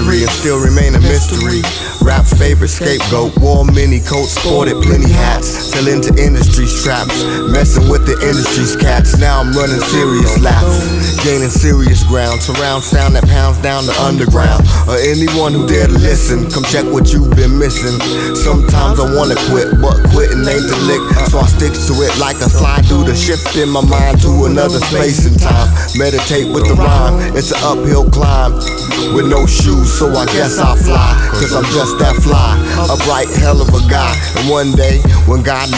history and still remain a mystery. Rap's favorite scapegoat, wore many coats, sported plenty hats, sell into industry straps, messing with the industry's cats. Now I'm running serious laps, gaining serious ground, surround sound that pounds down the underground. Or anyone who dare to listen, come check what you've been missing. Sometimes I wanna quit, but quitting ain't the lick, so I stick to it like a fly through the shift in my mind to another space and time. Meditate with the rhyme, it's an uphill climb with no shoes, so I guess I'll fly, cause I'm just that fly, a bright hell of a guy. And one day, when God